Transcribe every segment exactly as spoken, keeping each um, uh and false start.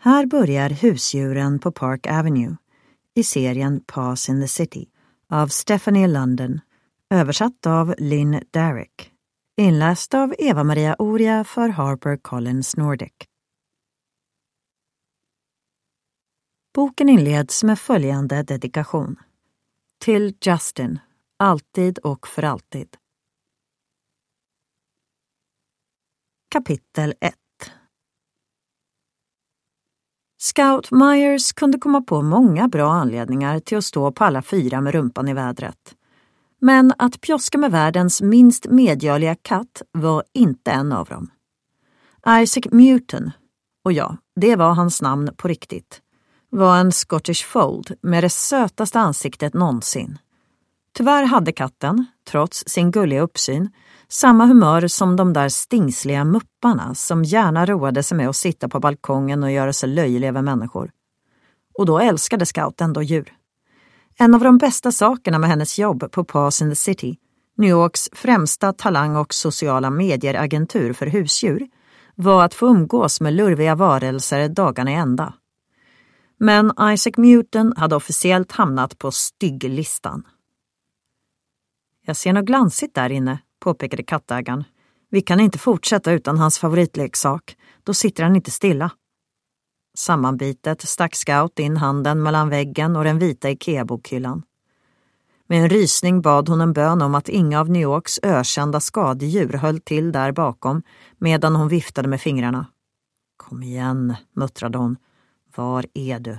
Här börjar husdjuren på Park Avenue i serien Paws in the City av Stephanie London, översatt av Lynn Derrick, inläst av Eva-Maria Oria för HarperCollins Nordic. Boken inleds med följande dedikation. Till Justin, alltid och för alltid. Kapitel ett. Scout Myers kunde komma på många bra anledningar till att stå på alla fyra med rumpan i vädret. Men att pjoska med världens minst medgörliga katt var inte en av dem. Isaac Newton, och ja, det var hans namn på riktigt, var en Scottish fold med det sötaste ansiktet någonsin. Tyvärr hade katten, trots sin gulliga uppsyn, samma humör som de där stingsliga mupparna som gärna roade sig med att sitta på balkongen och göra sig löjliga över människor. Och då älskade Scout ändå djur. En av de bästa sakerna med hennes jobb på Paws in the City, New Yorks främsta talang- och sociala medieragentur för husdjur, var att få umgås med lurviga varelser dagarna i ända. Men Isaac Newton hade officiellt hamnat på stygglistan. Jag ser något glansigt där inne, påpekade kattägaren. Vi kan inte fortsätta utan hans favoritleksak. Då sitter han inte stilla. Sammanbitet stack Scout in handen mellan väggen och den vita Ikea-bokhyllan. Med en rysning bad hon en bön om att inga av New Yorks ökända skadedjur höll till där bakom medan hon viftade med fingrarna. Kom igen, muttrade hon. Var är du?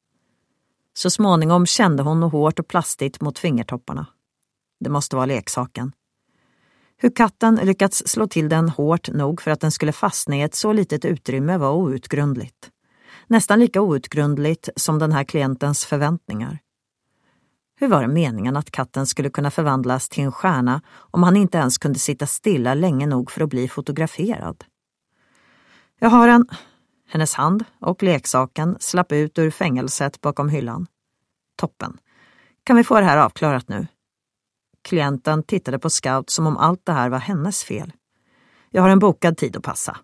Så småningom kände hon något hårt och plastigt mot fingertopparna. Det måste vara leksaken. Hur katten lyckats slå till den hårt nog för att den skulle fastna i ett så litet utrymme var outgrundligt. Nästan lika outgrundligt som den här klientens förväntningar. Hur var det meningen att katten skulle kunna förvandlas till en stjärna om han inte ens kunde sitta stilla länge nog för att bli fotograferad? Jag har en... Hennes hand och leksaken slapp ut ur fängelset bakom hyllan. Toppen. Kan vi få det här avklarat nu? Klienten tittade på Scout som om allt det här var hennes fel. Jag har en bokad tid att passa.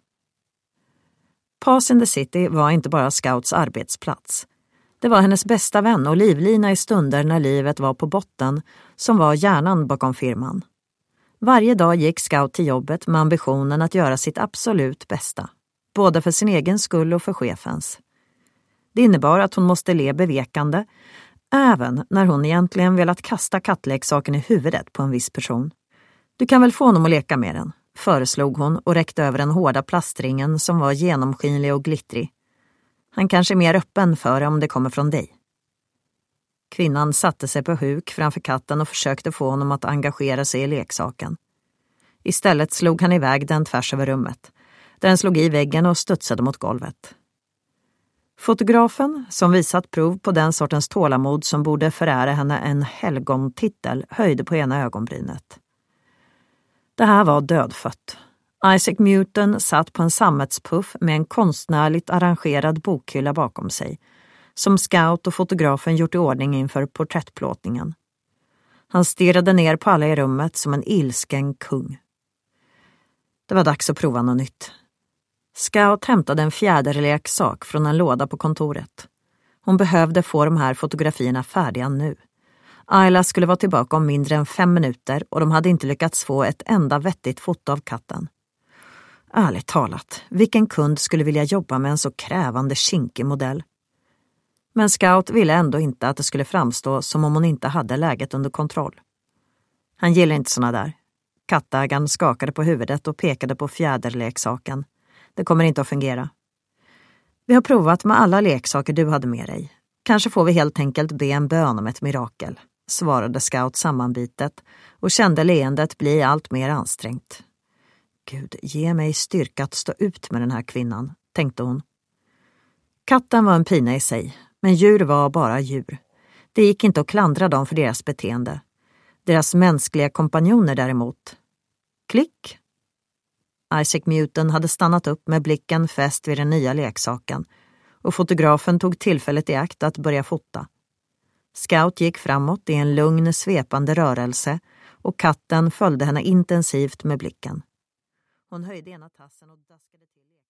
Paws in the City var inte bara Scouts arbetsplats. Det var hennes bästa vän och livlina i stunder när livet var på botten som var hjärnan bakom firman. Varje dag gick Scout till jobbet med ambitionen att göra sitt absolut bästa. Både för sin egen skull och för chefens. Det innebar att hon måste le bevekande, även när hon egentligen velat kasta kattleksaken i huvudet på en viss person. Du kan väl få honom att leka med den, föreslog hon och räckte över den hårda plastringen som var genomskinlig och glittrig. Han kanske är mer öppen för det om det kommer från dig. Kvinnan satte sig på huk framför katten och försökte få honom att engagera sig i leksaken. Istället slog han iväg den tvärs över rummet. Där den slog i väggen och studsade mot golvet. Fotografen, som visat prov på den sortens tålamod som borde förära henne en helgontitel, höjde på ena ögonbrynet. Det här var dödfött. Isaac Newton satt på en sammetspuff med en konstnärligt arrangerad bokhylla bakom sig, som Scout och fotografen gjort i ordning inför porträttplåtningen. Han stirrade ner på alla i rummet som en ilsken kung. Det var dags att prova något nytt. Scout hämtade en fjäderleksak från en låda på kontoret. Hon behövde få de här fotografierna färdiga nu. Ayla skulle vara tillbaka om mindre än fem minuter och de hade inte lyckats få ett enda vettigt foto av katten. Ärligt talat, vilken kund skulle vilja jobba med en så krävande kinkig modell? Men Scout ville ändå inte att det skulle framstå som om hon inte hade läget under kontroll. Han gillade inte såna där. Kattägaren skakade på huvudet och pekade på fjäderleksaken. Det kommer inte att fungera. Vi har provat med alla leksaker du hade med dig. Kanske får vi helt enkelt be en bön om ett mirakel, svarade Scout sammanbitet och kände leendet bli allt mer ansträngt. Gud, ge mig styrka att stå ut med den här kvinnan, tänkte hon. Katten var en pina i sig, men djur var bara djur. Det gick inte att klandra dem för deras beteende. Deras mänskliga kompanjoner däremot. Klick! Isaac Newton hade stannat upp med blicken fäst vid den nya leksaken och fotografen tog tillfället i akt att börja fota. Scout gick framåt i en lugn, svepande rörelse och katten följde henne intensivt med blicken. Hon höjde ena tassen och daskade till.